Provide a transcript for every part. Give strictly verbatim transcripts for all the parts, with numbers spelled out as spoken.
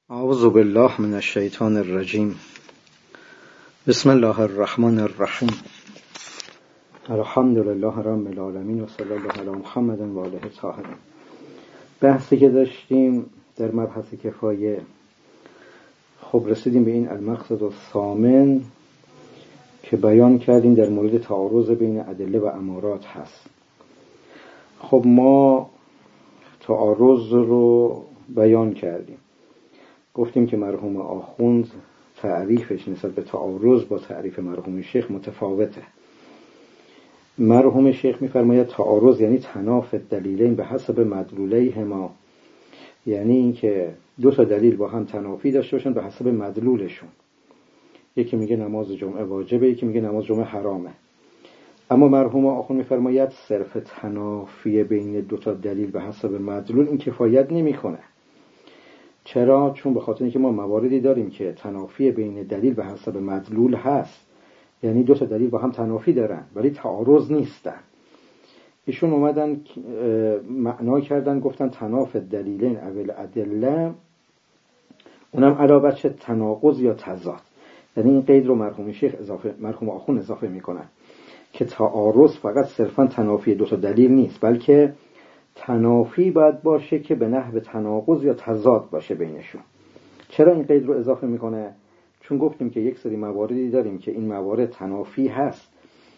اعوذ بالله من الشیطان الرجیم. بسم الله الرحمن الرحیم. الحمد لله رب العالمین و صلی الله علی محمد و آله الطاهرین. بحثی که داشتیم در مبحث کفایه، خب رسیدیم به این المقصد الثامن که بیان کردیم در مورد تعارض بین ادله و امارات هست. خب ما تعارض رو بیان کردیم، گفتیم که مرحوم آخوند تعریفش نسبت به تعارض با تعریف مرحوم شیخ متفاوته. مرحوم شیخ می‌فرماید تعارض یعنی تنافی دلیلین به حسب مدلولیهما، یعنی اینکه دو تا دلیل با هم تنافی داشته باشن به حسب مدلولشون. یکی میگه نماز جمعه واجبه، یکی میگه نماز جمعه حرامه. اما مرحوم آخوند می‌فرماید صرف تنافی بین دو تا دلیل به حسب مدلول این کفایت نمی‌کنه. چرا؟ چون به خاطر اینکه ما مواردی داریم که تنافی بین دلیل به حسب مدلول هست، یعنی دو تا دلیل با هم تنافی دارن ولی تعارض نیستن. ایشون اومدن معنا کردن، گفتن تنافی دلیلین اول ادله، اونم علاوه بر تناقض یا تضاد. یعنی این قید رو مرحوم شیخ اضافه مرحوم آخوند اضافه میکنن که تعارض فقط صرفا تنافی دو تا دلیل نیست، بلکه تنافی باید باشه که به نحو تناقض یا تضاد باشه بینشون. چرا این قید رو اضافه میکنه؟ چون گفتیم که یک سری مواردی داریم که این موارد تنافی هست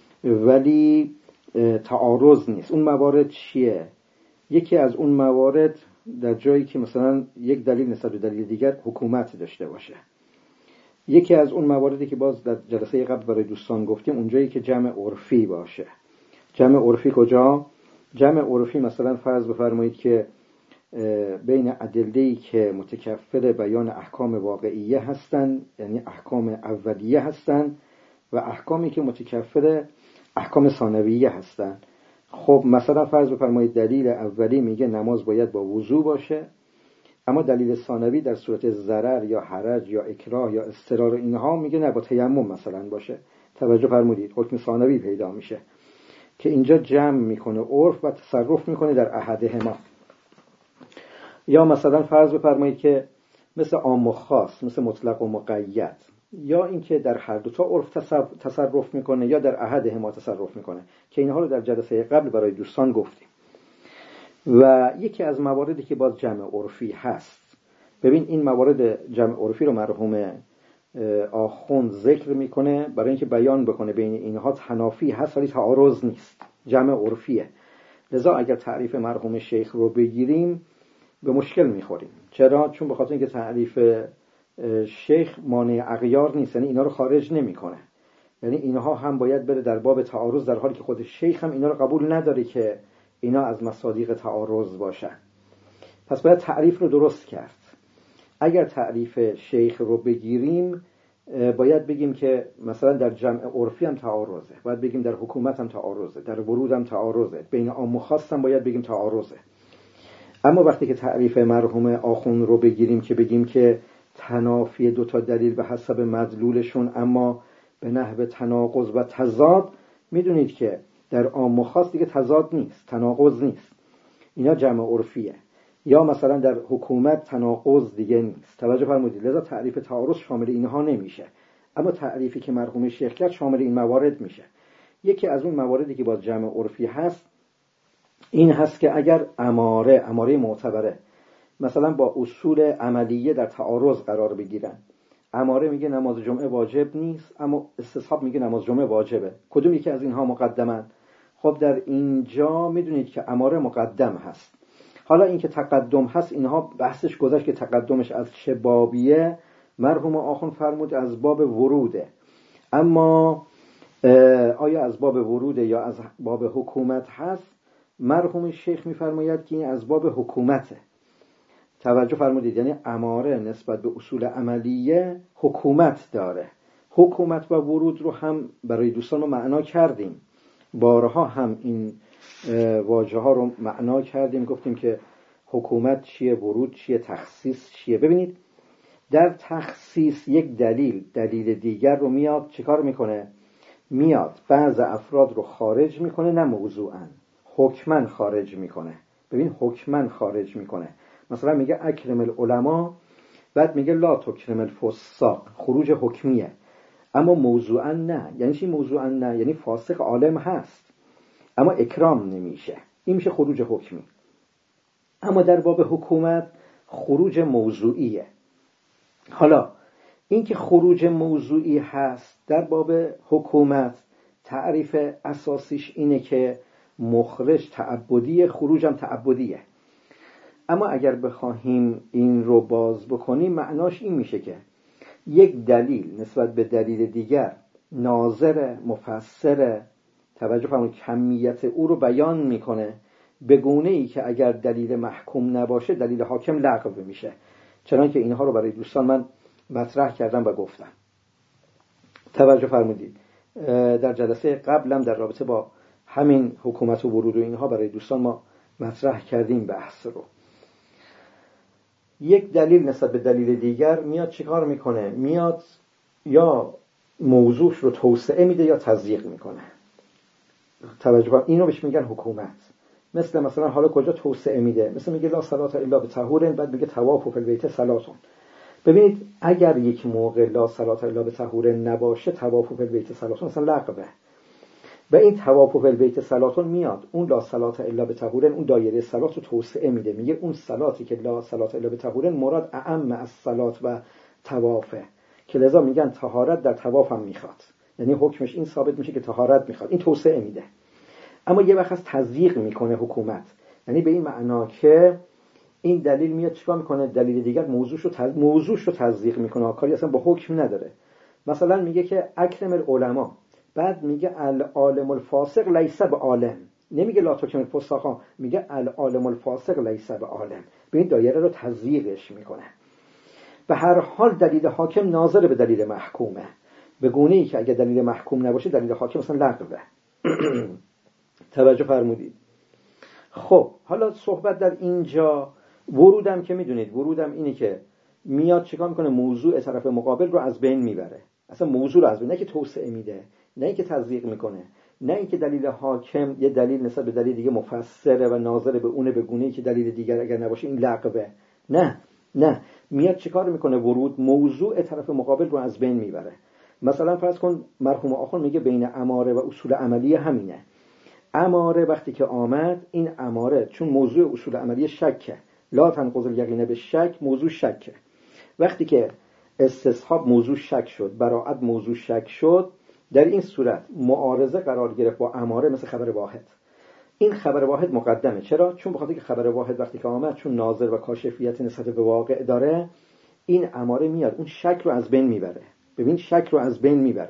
ولی تعارض نیست. اون موارد چیه؟ یکی از اون موارد در جایی که مثلا یک دلیل نسبت به دلیل دیگر حکومت داشته باشه. یکی از اون مواردی که باز در جلسه قبل برای دوستان گفتیم اونجایی که جمع عرفی باشه. جمع عرفی کجا؟ جمع عرفی مثلا فرض بفرمایید که بین ادله‌ای که متکفل بیان احکام واقعیه هستن، یعنی احکام اولیه هستن، و احکامی که متکفل احکام ثانویه هستن. خب مثلا فرض بفرمایید دلیل اولی میگه نماز باید با وضو باشه، اما دلیل ثانوی در صورت ضرر یا حرج یا اکراه یا اضطرار اینها میگه نه با تیمم مثلا باشه. توجه فرمودید، حکم ثانوی پیدا میشه که اینجا جمع میکنه عرف و تصرف میکنه در احدهما. یا مثلا فرض بفرمایید که مثل عام و خاص، مثل مطلق و مقید، یا اینکه در هر دو تا عرف تصرف میکنه یا در احدهما تصرف میکنه که اینها رو در جلسه قبل برای دوستان گفتیم. و یکی از مواردی که باز جمع عرفی هست، ببین این موارد جمع عرفی رو مرحوم آخوند ذکر میکنه برای اینکه بیان بکنه بین اینها تنافی هست ولی تعارض نیست، جمع عرفیه. لذا اگر تعریف مرحوم شیخ رو بگیریم به مشکل میخوریم. چرا؟ چون به خاطر اینکه تعریف شیخ مانع اغیار نیست، یعنی اینا رو خارج نمیکنه. یعنی اینها هم باید بره در باب تعارض، در حالی که خود شیخ هم اینا رو قبول نداره که اینا از مصادیق تعارض باشن. پس باید تعریف رو درست کرد. اگر تعریف شیخ رو بگیریم باید بگیم که مثلا در جمع عرفی هم تعارضه، باید بگیم در حکومت هم تعارضه، در ورود هم تعارضه، بین عام و خاص هم باید بگیم تعارضه. اما وقتی که تعریف مرحوم آخوند رو بگیریم که بگیم که تنافی دو تا دلیل به حسب مدلولشون اما به نحو تناقض و تضاد، میدونید که در عام و خاص دیگه تضاد نیست، تناقض نیست، اینا جمع عرفیه. یا مثلا در حکومت تناقض دیگه نیست. توجه فرمودید. لذا تعریف تعارض شامل اینها نمیشه، اما تعریفی که مرحوم شیخ کرد شامل این موارد میشه. یکی از اون مواردی که باز جمع عرفی هست این هست که اگر اماره اماره معتبره مثلا با اصول عملیه در تعارض قرار بگیرن، اماره میگه نماز جمعه واجب نیست اما استصحاب میگه نماز جمعه واجبه، کدوم یکی از اینها مقدمن؟ خب در اینجا میدونید که اماره مقدم هست. حالا این که تقدم هست اینها بحثش گذشت که تقدمش از چه بابیه. مرحوم آخوند فرمود از باب وروده، اما آیا از باب وروده یا از باب حکومت هست؟ مرحوم شیخ میفرماید که این از باب حکومته. توجه فرمودید، یعنی اماره نسبت به اصول عملیه حکومت داره. حکومت و ورود رو هم برای دوستان ما معنا کردیم، بارها هم این واژه ها رو معنا کردیم، گفتیم که حکومت چیه، ورود چیه، تخصیص چیه. ببینید در تخصیص یک دلیل دلیل دیگر رو میاد چیکار میکنه؟ میاد بعض افراد رو خارج میکنه، نه موضوعاً، حکماً خارج میکنه. ببین حکماً خارج میکنه. مثلا میگه اکرم العلماء بعد میگه لا تکرم الفساق، خروج حکمیه، اما موضوعا نه. یعنی چی موضوعا نه؟ یعنی فاسق عالم هست اما اکرام نمیشه، این میشه خروج حکمی. اما در باب حکومت خروج موضوعیه. حالا این که خروج موضوعی هست در باب حکومت، تعریف اساسیش اینه که مخرج تعبدیه، خروجم تعبدیه. اما اگر بخواهیم این رو باز بکنیم، معناش این میشه که یک دلیل نسبت به دلیل دیگر ناظر، مفسر، توجه فرمایید، کمیت او رو بیان میکنه به گونه ای که اگر دلیل محکوم نباشه دلیل حاکم لغو میشه. چنانکه اینها رو برای دوستان من مطرح کردم و گفتم. توجه فرمودید در جلسه قبلم در رابطه با همین حکومت و ورود و اینها برای دوستان ما مطرح کردیم بحث رو. یک دلیل نسبت به دلیل دیگر میاد چیکار میکنه؟ میاد یا موضوعش رو توسعه میده یا تضییق میکنه. توجه فرمودید، اینو بهش میگن حکومت. مثل مثلا حالا کجا توسعه میده؟ مثل میگه لا صلات الا بطهور، بعد میگه طواف فی البیت صلاتون. ببینید اگر یک موقع لا صلات الا بطهور نباشه، طواف فی البیت صلاتون مثلا لغوه. و این طواف فی البیت صلاتون میاد اون لا صلات الا بطهور، اون دایره صلات رو توسعه میده، میگه اون صلاتی که لا صلات الا بطهور مراد اعم از صلات و طوافه، که لذا میگن طهارت در طواف هم میخواد. یعنی حکمش این ثابت میشه که طهارت میخواد، این توسعه میده. اما یه وقت از تضییق میکنه حکومت، یعنی به این معنا که این دلیل میاد چیکار میکنه؟ دلیل دیگر موضوعش رو تز... موضوعش رو تضییق میکنه، کاری اصلا با حکم نداره. مثلا میگه که اکرم العلماء، بعد میگه العالم الفاسق لیس بعالم، نمیگه لا تکرم الفساق، میگه العالم الفاسق لیس بعالم. به این دایره رو تضییقش میکنه. به هر حال دلیل حاکم ناظر به دلیل محکومه، به گونه ای که اگه دلیل محکوم نباشه دلیل حاکم مثلا لغوه. توجه فرمودید. خب حالا صحبت در اینجا ورودم که میدونید، ورودم اینه که میاد چیکار میکنه؟ موضوع طرف مقابل رو از بین میبره. اصلا موضوع رو از بین، نه که توسعه میده، نه که تضییق میکنه، نه اینکه دلیل حاکم یه دلیل نسبت به دلیل دیگه مفسره و ناظر به اونه به گونه‌ای که دلیل دیگر اگر نباشه این لغوه. نه نه، میاد چیکار میکنه؟ ورود موضوع طرف مقابل رو از بین میبره. مثلا فرض کن مرحوم آخر میگه بین اماره و اصول عملی همینه. اماره وقتی که آمد، این اماره چون موضوع اصول عملی شکه، لا تنقض الیقین به شک، موضوع شکه. وقتی که استصحاب موضوع شک شد، براءت موضوع شک شد، در این صورت معارضه قرار گرفت با اماره مثل خبر واحد. این خبر واحد مقدمه. چرا؟ چون بخاطر که خبر واحد وقتی که آمد چون ناظر و کاشفیت نسبت به واقع داره، این اماره میاد اون شک رو از بین میبره. ببین شک رو از بین میبره.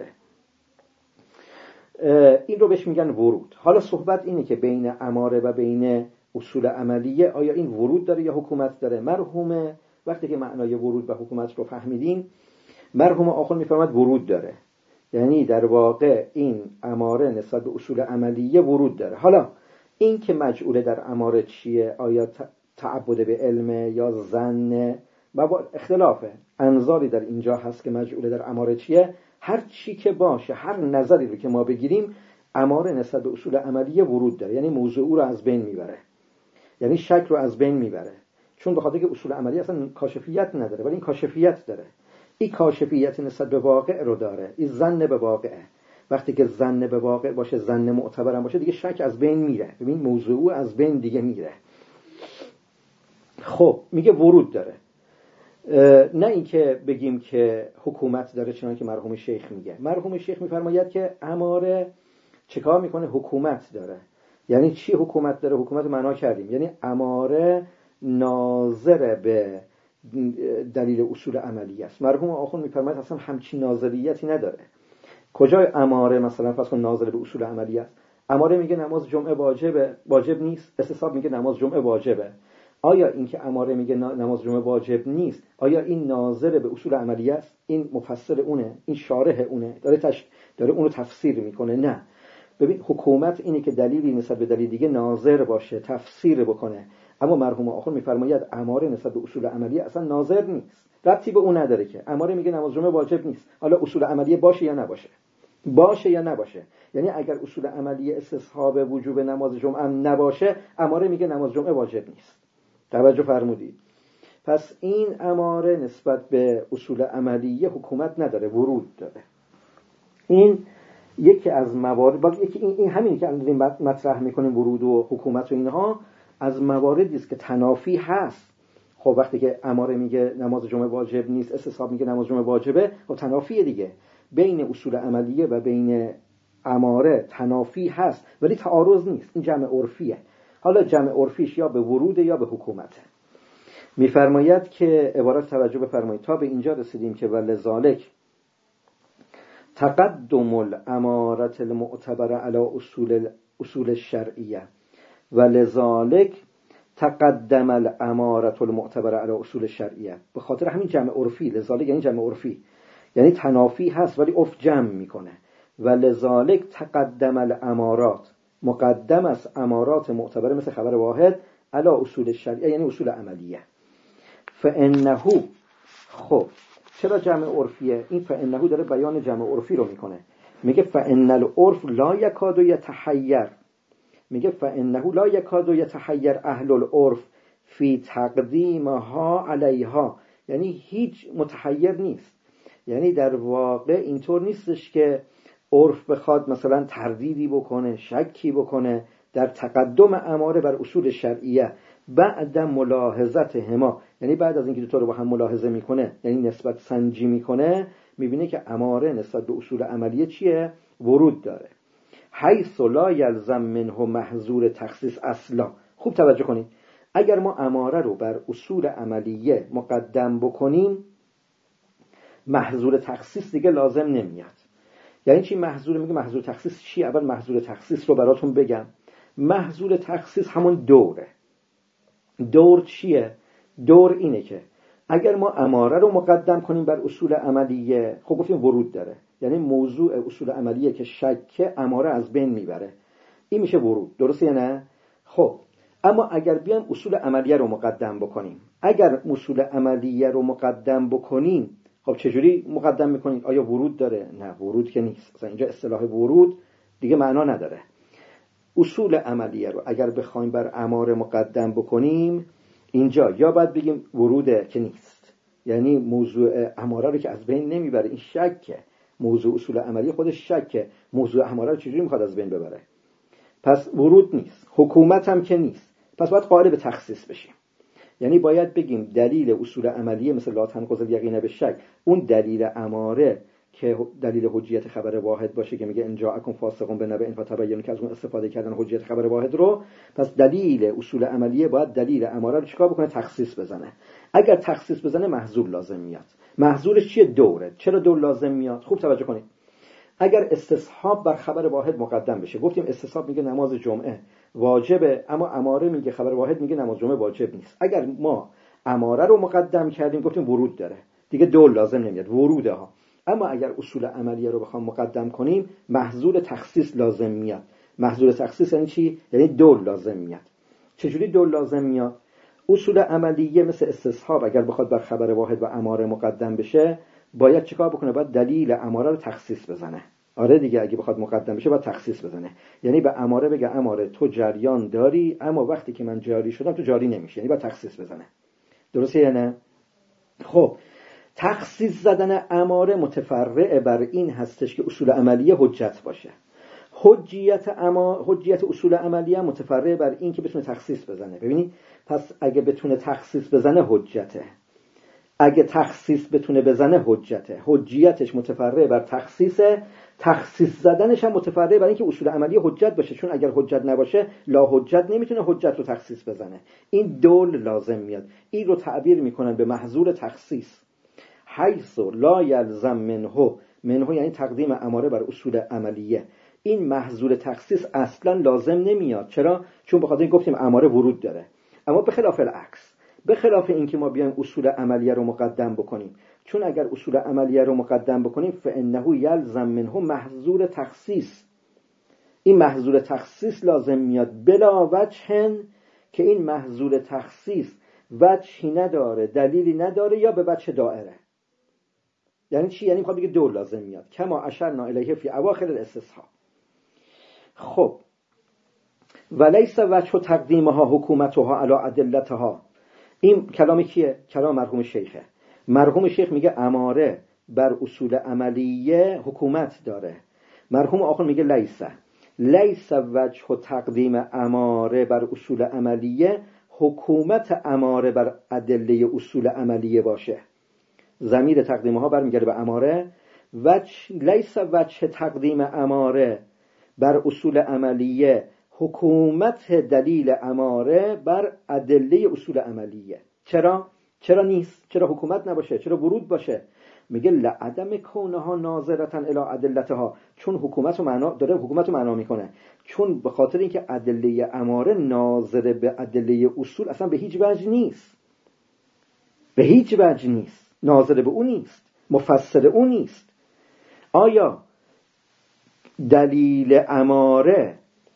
این رو بهش میگن ورود. حالا صحبت اینه که بین اماره و بین اصول عملیه آیا این ورود داره یا حکومت داره؟ مرحوم وقتی که معنای ورود و حکومت رو فهمیدیم، مرحوم آخر میفهمد ورود داره. یعنی در واقع این اماره نسبت به اصول عملیه ورود داره. حالا این که مجعوله در اماره چیه؟ آیا تعبد به علم یا ظن؟ اختلافه. انظاری در اینجا هست که مجعوله در اماره چیه. هر چی که باشه، هر نظری رو که ما بگیریم، اماره نسبت به اصول عملیه ورود داره. یعنی موضوع رو از بین میبره، یعنی شک رو از بین میبره. چون به خاطر که اصول عملیه اصلا کاشفیت نداره، ولی این کاشفیت داره. این کاشفیت نسبت به واقع رو داره. این ظن به واقعه. وقتی که ظن به واقع باشه، ظن معتبرم باشه، دیگه شک از بین میره. ببین موضوع از بین دیگه میره. خب میگه ورود داره. نه اینکه بگیم که حکومت داره، چنان که مرحوم شیخ میگه. مرحوم شیخ میفرماید که اماره چیکار میکنه؟ حکومت داره. یعنی چی حکومت داره؟ حکومت معنا کردیم، یعنی اماره ناظر به دلیل اصول عملی است. مرحوم آخوند میفرماید اصلا همچین ناظریتی نداره. کجای اماره مثلا فرض کن ناظر به اصول عملی است؟ اماره میگه نماز جمعه واجبه، واجب نیست. استصحاب میگه نماز جمعه واجبه. آیا این که اماره میگه نماز جمعه واجب نیست، آیا این ناظر به اصول عملی است؟ این مفسر اونه، این شارح اونه، داره تش... داره اونو تفسیر میکنه؟ نه. ببین حکومت اینه که دلیلی نسبت به دلیل دیگه ناظر باشه، تفسیر بکنه. اما مرحوم آخر میفرماید اماره نسبت به اصول عملیه اصلا ناظر نیست، ربطی به اون نداره. که اماره میگه نماز جمعه واجب نیست، حالا اصول عملیه باشه یا نباشه، باشه یا نباشه. یعنی اگر اصول عملیه استصحاب وجوب نماز جمعه هم نباشه، اماره میگه نماز جمعه واجب نیست. توجه فرمودید؟ پس این اماره نسبت به اصول عملیه حکومت نداره، ورود داره. این یکی از موارد، باز یکی این, این همین که الان مطرح میکنیم ورود و حکومت و اینها از مواردی است که تنافی هست. خب وقتی که اماره میگه نماز جمعه واجب نیست، استصحاب میگه نماز جمعه واجبه، خب تنافیه دیگه. بین اصول عملیه و بین اماره تنافی هست ولی تعارض نیست. این جمع عرفیه. حالا جمع عرفیش یا به ورود یا به حکومته. میفرماید که عبارت توجه بفرمایید تا به اینجا رسیدیم که ولذالک تقدم الامارة المعتبره علی اصول اصول الشرعیه ولذالک تقدم الامارة المعتبره علی اصول الشرعیه. به خاطر همین جمع عرفی، لذالک یعنی جمع عرفی، یعنی تنافی هست ولی عرف جمع میکنه. ولذالک تقدم الامارات، مقدم است امارات معتبره مثل خبر واحد علی اصول الشرعیه یعنی اصول عملیه. فانه، خب چرا جمع عرفیه؟ این فانه داره بیان جمع عرفی رو میکنه. میگه فان العرف لا یکاد یتحیر، میگه فانه لا یکاد یتحیر اهل العرف فی تقدیمها علیها، یعنی هیچ متحیر نیست. یعنی در واقع اینطور نیستش که عرف بخواد مثلا تردیدی بکنه، شکی بکنه در تقدم اماره بر اصول شرعیه بعد ملاحظت هما، یعنی بعد از اینکه دو تا رو با هم ملاحظه میکنه، یعنی نسبت سنجی میکنه، میبینه که اماره نسبت به اصول عملیه چیه؟ ورود داره. حیث لا یلزم منه محظور تخصیص اصلا. خوب توجه کنید، اگر ما اماره رو بر اصول عملیه مقدم بکنیم محظور تخصیص دیگه لازم نمیاد. یعنی چی محظور؟ میگه محظور تخصیص چی؟ اول محظور تخصیص رو براتون بگم. محظور تخصیص همون دوره. دور چیه؟ دور اینه که اگر ما اماره رو مقدم کنیم بر اصول عملیه، خب گفتیم ورود داره، یعنی موضوع اصول عملیه که شک اماره از بین میبره، این میشه ورود، درسته یا نه؟ خب اما اگر بیام اصول عملیه رو مقدم بکنیم، اگر اصول عملیه رو مقدم بکنیم، خب چجوری مقدم میکنید؟ آیا ورود داره؟ نه، ورود که نیست. مثلا اینجا اصطلاح ورود دیگه معنا نداره. اصول عملیه رو اگر بخوایم بر اماره مقدم بکنیم، اینجا یا باید بگیم وروده که نیست، یعنی موضوع اماره رو که از بین نمیبره، این شکه. موضوع اصول عملیه خودش شکه، موضوع اماره رو چجوری میخواد از بین ببره؟ پس ورود نیست، حکومت هم که نیست. پس باید قائل به تخصیص بشیم. یعنی باید بگیم دلیل اصول عملیه مثل لا تنقض الیقین بالشک، اون دلیل اماره که دلیل حجیت خبر واحد باشه که میگه ان جاءکم فاسق بنبأ فتبینوا، که از اون استفاده کردن حجیت خبر واحد رو. پس دلیل اصول عملیه باید دلیل اماره رو چیکار بکنه؟ تخصیص بزنه. اگر تخصیص بزنه محظور لازم میاد. محظورش چیه؟ دوره. چرا دور لازم میاد؟ خوب توجه کنید. اگر استصحاب بر خبر واحد مقدم بشه، گفتیم استصحاب میگه نماز جمعه واجبه، اما اماره میگه خبر واحد میگه نماز جمعه واجب نیست. اگر ما اماره رو مقدم کردیم، گفتیم ورود داره، دیگه دور لازم نمیاد، وروده ها. اما اگر اصول عملیه رو بخوام مقدم کنیم، محظور تخصیص لازم میاد. محظور تخصیص یعنی چی؟ یعنی دور لازم میاد. چجوری دور لازم میاد؟ اصول عملیه مثل استصحاب اگر بخواد بر خبر واحد و اماره مقدم بشه، باید چیکار بکنه؟ باید دلیل اماره رو تخصیص بزنه. آره دیگه، اگه بخواد مقدم بشه باید تخصیص بزنه. یعنی به اماره بگه اماره تو جریان داری، اما وقتی که من جاری شدم تو جاری نمیشه، یعنی باید تخصیص بزنه. درسته یا نه؟ خب تخصیص زدن اماره متفرع بر این هستش که اصول عملیه حجت باشه. حجیت اما حجیت اصول عملیه متفرع بر این که بتونه تخصیص بزنه. ببینید، پس اگه بتونه تخصیص بزنه حجته، اگه تخصیص بتونه بزنه حجته. حجیتش متفرع بر تخصیص، تخصیص زدنش هم متفرع بر این که اصول عملیه حجت باشه، چون اگر حجت نباشه لا حجت نمیتونه حجت رو تخصیص بزنه. این دول لازم میاد. این رو تعبیر میکنن به محظور تخصیص. حیث لا یلزم منه، منه یعنی تقدیم اماره بر اصول عملیه. این محظور تخصیص اصلا لازم نمیاد. چرا؟ چون بخاطر این گفتیم اماره ورود داره. اما به خلاف العکس، به خلاف این که ما بیایم اصول عملیه رو مقدم بکنیم، چون اگر اصول عملیه رو مقدم بکنیم فانه یلزم منه محظور تخصیص. این محظور تخصیص لازم میاد بلا وجه، که این محظور تخصیص وجهی نداره، دلیلی نداره، یا به وجه دائره. یعنی چی؟ یعنی میخواد بگه دور لازم میاد، کما اشرنا الیه فی اواخر الاستصحاب. خب ولیس وجه تقدیمها حکومتها علی ادلتها، این کلام کیه؟ کلام مرحوم شیخه. مرحوم شیخ میگه اماره بر اصول عملیه حکومت داره. مرحوم آخر میگه لیسه لیس وجه تقدیم اماره بر اصول عملیه حکومت اماره بر ادله اصول عملیه باشه. ضمیر تقدیم ها برمیگرده به اماره. وجه لیس وجه تقدیم اماره بر اصول عملیه حکومت دلیل اماره بر ادله اصول عملیه. چرا؟ چرا نیست؟ چرا حکومت نباشه؟ چرا ورود باشه؟ میگه لعدم کونها ناظرتن الی ادلتها، چون حکومت رو معنا داره، حکومت رو معنا میکنه، چون به خاطر اینکه ادله اماره ناظر به ادله اصول اصلا به هیچ وجه نیست، به هیچ وجه نیست، ناظر به اون نیست، مفسر اون نیست. آیا دلیل اماره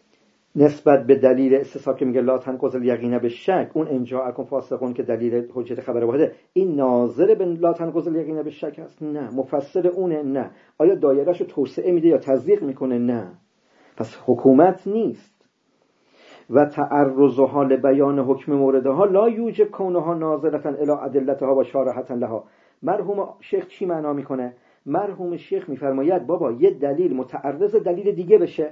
نسبت به دلیل استصحاب که میگه لا تنقض الیقین به شک، اون انجا اکن فاسقون که دلیل حجت خبر واحده، این ناظر به لا تنقض الیقین به شک هست؟ نه. مفسر اونه؟ نه. آیا دایرهشو توسعه میده یا تضییق میکنه؟ نه. پس حکومت نیست. و تعرضها لبیان حکم موردها لا یوجب کونها ناظرتا الی ادلتها و شارحتا لها. مرحوم شیخ چی معنا میکنه؟ مرحوم شیخ میفرماید بابا یه دلیل متعرض دلیل دیگه بشه.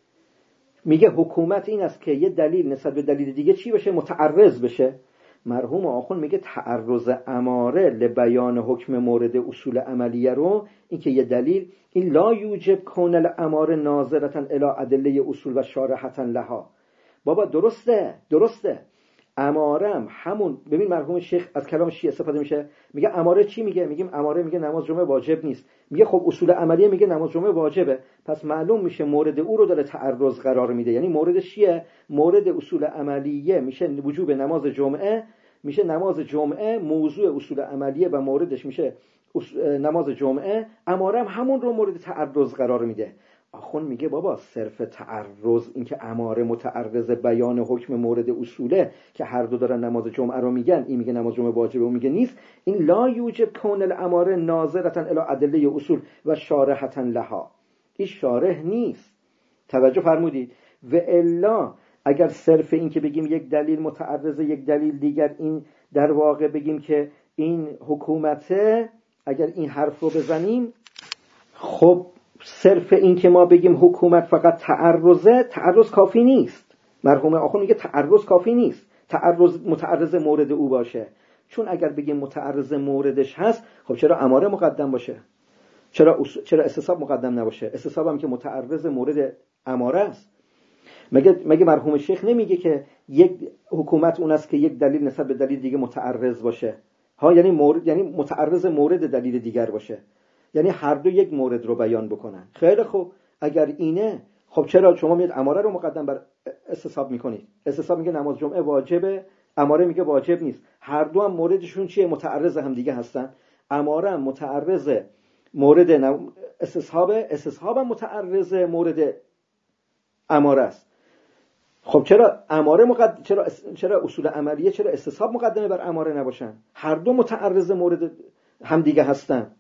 میگه حکومت این است که یه دلیل نسبت به دلیل دیگه چی بشه؟ متعرض بشه. مرحوم آخون میگه تعرض اماره لبیان حکم مورد اصول عملیه رو، این که یه دلیل، این لا یوجب کون الاماره ناظرتا الی ادله اصول و شارحتا لها. بابا درسته درسته امارم همون. ببین مرحوم شیخ از کلام شیعه استفاده میشه، میگه اماره چی میگه؟ میگیم اماره میگه نماز جمعه واجب نیست. میگه خب اصول عملیه میگه نماز جمعه واجبه، پس معلوم میشه مورد او رو داره تعرض قرار میده. یعنی موردش چیه؟ مورد اصول عملیه میشه وجوب نماز جمعه، میشه نماز جمعه موضوع اصول عملیه و موردش میشه نماز جمعه. اماره هم همون رو مورد تعرض قرار میده. آخون میگه بابا صرف تعرض، این که اماره متعرض بیان حکم مورد اصوله که هر دو دارن نماز جمعه رو میگن، این میگه نماز جمعه واجبه، اون میگه نیست، این لا یوجب کون الاماره ناظرتا الی ادله اصول و شارحتا لها. این شارح نیست. توجه فرمودید؟ و الا اگر صرف این که بگیم یک دلیل متعرض یک دلیل دیگر، این در واقع بگیم که این حکومته، اگر این حرف رو بزنیم، خب صرف این که ما بگیم حکومت فقط تعرضه، تعرض کافی نیست. مرحوم آخون میگه تعرض کافی نیست، تعرض متعرض مورد او باشه. چون اگر بگیم متعرض موردش هست، خب چرا اماره مقدم باشه؟ چرا چرا استصحاب مقدم نباشه؟ استصحاب هم که متعرض مورد اماره است. مگه مگه مرحوم شیخ نمیگه که یک حکومت اون است که یک دلیل نسبت به دلیل دیگه متعرض باشه؟ ها، یعنی مورد، یعنی متعرض مورد دلیل دیگر باشه، یعنی هر دو یک مورد رو بیان بکنن. خیلی خوب، اگر اینه، خب چرا شما میاد اماره رو مقدم بر استصحاب میکنید؟ استصحاب میگه نماز جمعه واجبه، اماره میگه واجب نیست. هر دو هم موردشون چیه؟ متعرض هم دیگه هستن. اماره هم متعرض مورد استصحاب، استصحاب هم متعرض مورد اماره است. خب چرا اماره مقدم، چرا چرا اصول عملیه، چرا استصحاب مقدمه بر اماره نباشن؟ هر دو متعرض مورد هم دیگه هستن.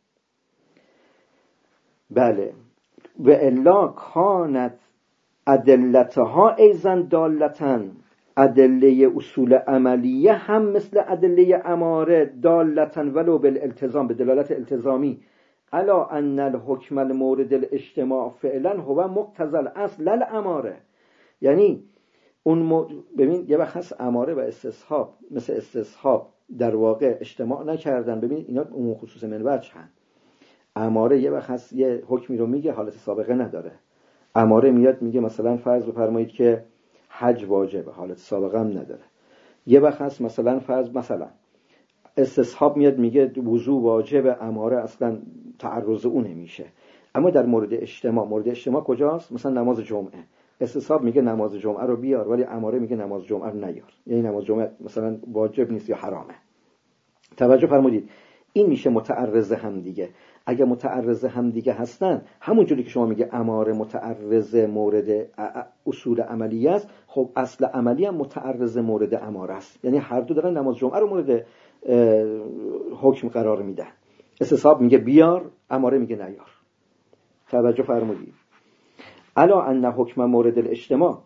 بله. و الا کانت ادلتها ایزن دالتن، ادله اصول عملیه هم مثل ادله اماره دالتن ولو بالالتزام، به دلالت التزامی، الا ان الحکم المورد الاجتماع فعلا هو مقتضی الاصل الاماره. یعنی اون م... ببین یه وقت هست اماره و استصحاب مثل استصحاب در واقع اجتماع نکردن. ببین اینا عموم خصوص من وجه هست. اماره یه وقت هست یه حکمی رو میگه حالت سابقه نداره. اماره میاد میگه مثلا فرض بفرمایید که حج واجبه، حالت سابقه هم نداره. یه وقت هست مثلا فرض مثلا استصحاب میاد میگه وضو واجبه، اماره اصلا تعرض اون نمیشه. اما در مورد اجتماع، مورد اجتماع کجاست؟ مثلا نماز جمعه، استصحاب میگه نماز جمعه رو بیار، ولی اماره میگه نماز جمعه رو نیار، یعنی نماز جمعه مثلا واجب نیست یا حرامه. توجه فرمودید؟ این میشه متعرض هم دیگه. اگه متعرض هم دیگه هستن، همون جوری که شما میگه اماره متعرض مورد اصول عملیه است، خب اصل عملی هم متعرض مورد اماره است. یعنی هر دو دارن نماز جمعه رو مورد حکم قرار میدن. استصحاب میگه بیار، اماره میگه نیار. توجه فرمودید؟ الا ان حکم مورد الاجتماع،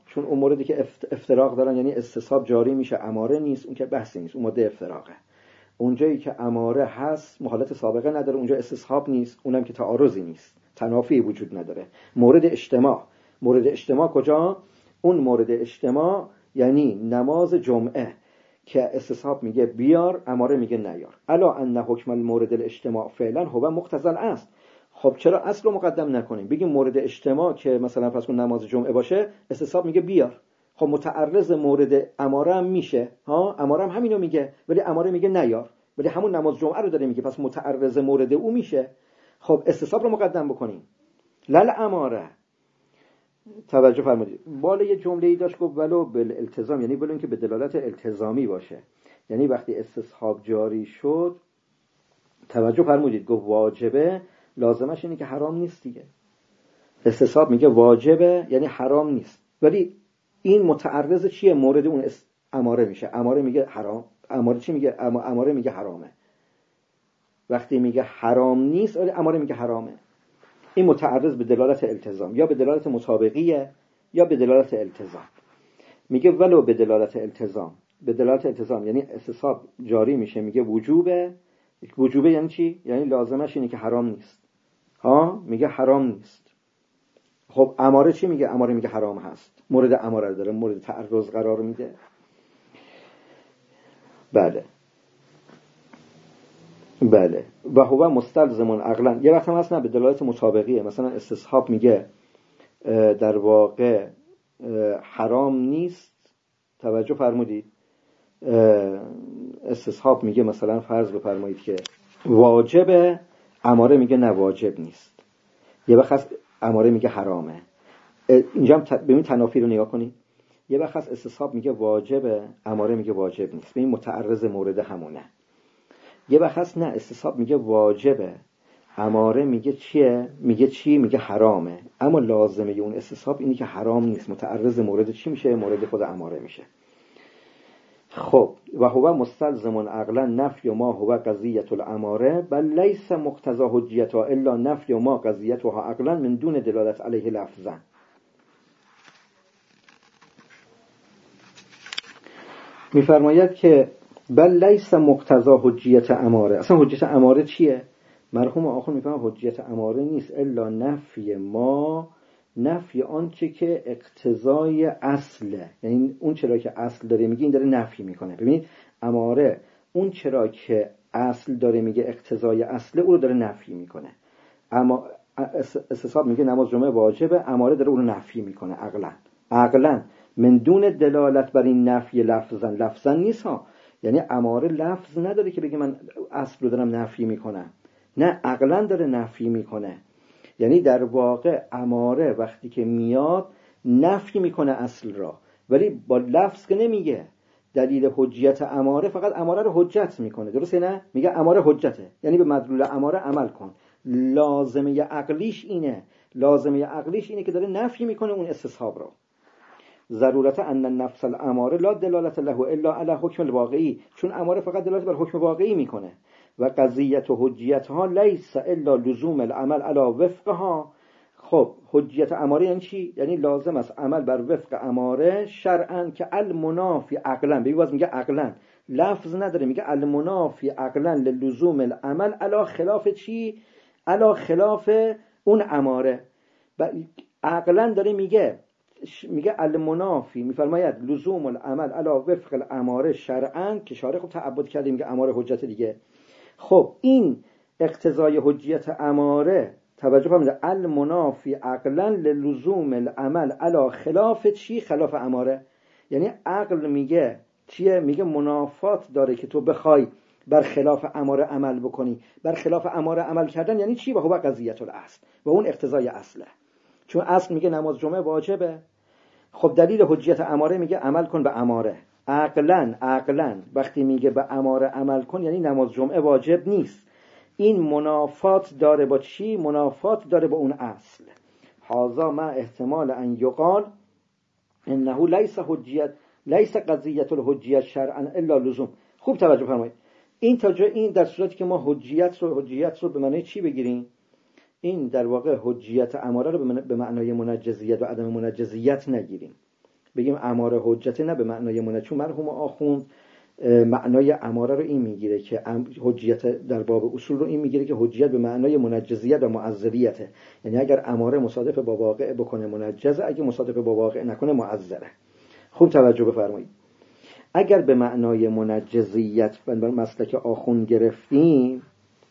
چون اون موردی که افتراق دارن یعنی استصحاب جاری میشه اماره نیست، اون که بحثی نیست، اون ماده افتراقه. اونجایی که اماره هست مخالفت سابقه نداره، اونجا استصحاب نیست، اونم که تعارضی نیست، تنافی وجود نداره. مورد اجتماع، مورد اجتماع کجا؟ اون مورد اجتماع یعنی نماز جمعه که استصحاب میگه بیار، اماره میگه نیار. الا ان حکم المورد الاجتماع فعلا هو مقتضی است. خب چرا اصل رو مقدم نکنیم؟ بگیم مورد اجتماع که مثلا پس اون نماز جمعه باشه، استصحاب میگه بیار. خب متعرض مورد اماره هم میشه، ها اماره هم همینو میگه، ولی اماره میگه نیار، ولی همون نماز جمعه رو داره میگه، پس متعرض مورد او میشه. خب استصحاب رو مقدم بکنیم. لل اماره. توجه فرمودید. بالا یه جمله‌ای داشت گفت ولو بالالتزام، یعنی ولو اینکه به دلالت التزامی باشه، یعنی وقتی استصحاب جاری شد، توجه فرمودید، گفت واجبه، لازمش اینه که حرام نیست دیگه. استصحاب میگه واجبه یعنی حرام نیست، ولی این متعرض چیه؟ مورد اون اماره میشه. اماره میگه حرام، اماره چی میگه؟ اماره میگه حرامه. وقتی میگه حرام نیست ولی اماره میگه حرامه، این متعرض به دلالت التزام، یا به دلالت مطابقیه یا به دلالت التزام. میگه ولو به دلالت التزام، به دلالت التزام یعنی استصحاب جاری میشه، میگه وجوبه. وجوبه یعنی چی؟ یعنی لازمش اینه که حرام نیست، ها میگه حرام نیست. خب اماره چی میگه؟ اماره میگه حرام هست، مورد اماره داره، مورد تعرض قرار میده. بله بله. و هو مستلزم عقلا. یه وقت هم هست نه به دلالت مطابقیه، مثلا استصحاب میگه در واقع حرام نیست، توجه فرمودید، استصحاب میگه مثلا فرض بفرمایید که واجبه، اماره میگه نه واجب نیست. یه وقت اماره میگه حرامه. اینجا هم ببین تنافی رو نگاه کنید. یه وقت استصحاب میگه واجبه، اماره میگه واجب نیست، ببین متعرض مورد همونه. یه وقت هست نه استصحاب میگه واجبه، اماره میگه چیه؟ میگه چی؟ میگه حرامه، اما لازمه اون استصحاب اینی که حرام نیست، متعرض مورد چی میشه؟ مورد خود اماره میشه. خب و هو مستلزم عقلا نفی ما هو قضیه الاماره بل لیس مقتضی حجیتها الا نفی ما قضیتها عقلا من دون دلالت علیه لفظا. میفرماید که بل لیس مقتضی حجیت اماره. اصلا حجیت اماره چیه؟ مرحوم آخر میفهمه حجیت اماره نیست الا نفی ما، نفی آنچه که اقتضای اصله، یعنی اون چرا که اصل داره میگه این داره نفی میکنه. ببینید اماره اون چرا که اصل داره میگه اقتضای اصله او رو داره نفی میکنه. اما استصحاب میگه نماز جمعه واجبه، اماره داره اون رو نفی میکنه عقلا. عقلا من دون دلالت بر این نفی لفظا، لفظا نیست ها، یعنی اماره لفظ نداره که بگه من اصل رو دارم نفی میکنم، نه عقلا داره نفی میکنه. یعنی در واقع اماره وقتی که میاد نفی میکنه اصل را، ولی با لفظ که نمیگه. دلیل حجیت اماره فقط اماره رو حجت میکنه، درسته نه؟ میگه اماره حجته، یعنی به مدلول اماره عمل کن. لازمه عقلیش اینه، لازمه عقلیش اینه که داره نفی میکنه اون استصحاب را. ضرورت ان النفس الاماره لا دلالت له الا علی حکم الواقعی، چون اماره فقط دلالت بر حکم واقعی میکنه. و قضیت و حجیتها لیس الا لزوم العمل علی وفقها. خب حجیت اماره یعنی چی؟ یعنی لازم است عمل بر وفق اماره شرعا که المنافی عقلا. ببین باز میگه عقلا، لفظ نداره، میگه المنافی عقلا للزوم العمل علی خلاف چی؟ علی خلاف اون اماره. عقلا داره میگه میگه المنافی، میفرماید لزوم العمل علی وفق الاماره شرعا، که شارع خب تعبد کرده میگه اماره حجت دیگه. خب این اقتضای حجیت اماره، توجه فرمایید، المنافی عقلا للزوم العمل علی خلاف چی؟ خلاف اماره. یعنی عقل میگه چیه؟ میگه منافات داره که تو بخوای بر خلاف اماره عمل بکنی. بر خلاف اماره عمل کردن یعنی چی؟ و هو قضیت الاصل، و اون اقتضای اصله. چون اصل میگه نماز جمعه واجبه، خب دلیل حجیت اماره میگه عمل کن به اماره. عقلاً عقلاً وقتی میگه به اماره عمل کن یعنی نماز جمعه واجب نیست. این منافات داره با چی؟ منافات داره با اون اصل. هذا ما احتمال ان یقال انه لیس حجیت لیس قضیت الحجیت شرعا الا لزوم. خوب توجه فرمایید. این تاجا این در صورتی که ما حجیت رو حجیت رو به معنی چی بگیریم؟ این در واقع حجیت اماره رو به معنای منجزیت و عدم منجزیت نگیریم. بگیم اماره حجته، نه به معنای منجز، چون مرحوم آخوند معنای اماره رو این میگیره که حجیت در باب اصول رو این میگیره که حجیت به معنای منجزیت و معذریته، یعنی اگر اماره مصادف با واقع بکنه منجزه، اگه مصادف با واقع نکنه معذره. خوب توجه بفرمایید. اگر به معنای منجزیت و مسلک آخوند گرفتیم،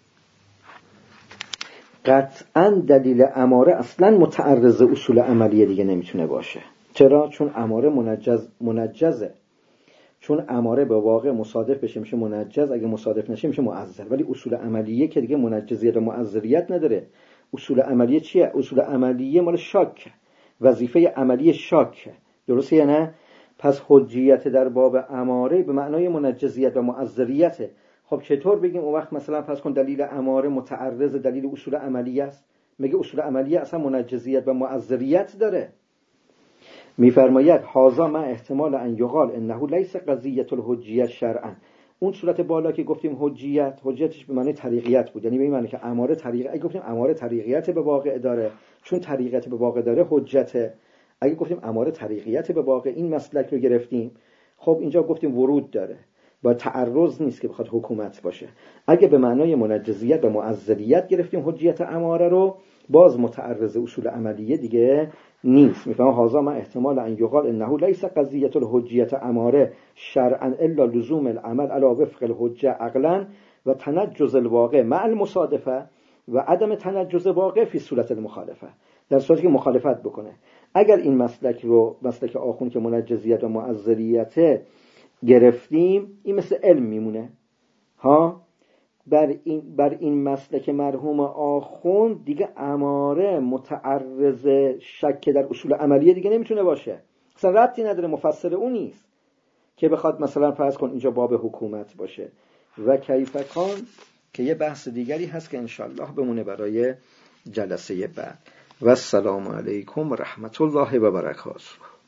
قطعا دلیل اماره اصلا متعرض اصول عملیه دیگه نمیتونه باشه. چرا؟ چون اماره منجز منجزه، چون اماره به واقع مصادف بشه میشه منجز، اگه مصادف نشه میشه معذر. ولی اصول عملیه که دیگه منجزیت و معذریت نداره. اصول عملیه چیه؟ اصول عملیه مال شاک، وظیفه عملی شاک، درسته یا نه؟ پس حجیت در باب اماره به معنای منجزیت و معذریته. خب چطور بگیم اون وقت مثلا فرض کن دلیل اماره متعرض دلیل اصول عملیه است؟ میگه اصول عملیه اصلا منجزیت و معذریت داره. میفرماید هذا ما احتمال ان یقال انه لیس قضیه الحجیه شرعا. اون صورت بالا که گفتیم حجیت، حجیتش به معنی طریقیت بود، یعنی به این معنی که اماره طریق، اگه گفتیم اماره طریقیت به واقع داره، چون طریقیت به واقع داره حجته. اگه گفتیم اماره طریقیت به واقع، این مسلک رو گرفتیم. خب اینجا گفتیم ورود داره، با تعرض نیست که بخواد حکومت باشه. اگه به معنای منجزیت و معذریت گرفتیم حجیت اماره رو، باز متعرض اصول عملیه دیگه نیست. میفهمم هذا ما احتمال ان یقال انه لیس قضیه الحجیت اماره شرعا الا لزوم العمل علی وفق الحجه عقلا و تنجز الواقع مع المصادفه و عدم تنجز واقع فی صورت المخالفه، در صورتی که مخالفت بکنه. اگر این مسلک رو، مسلک آخوند که منجزیت و معذریت گرفتیم، این مثل علم میمونه ها. بر این بر این مسلک مرحوم آخوند دیگه اماره متعرض شک در اصول عملیه دیگه نمیتونه باشه، اصلا ربطی نداره، مفسر اون نیست که بخواد مثلا فرض کن اینجا باب حکومت باشه. و کیف کان که یه بحث دیگری هست که انشالله بمونه برای جلسه بعد. و السلام علیکم و رحمت الله و برکاته.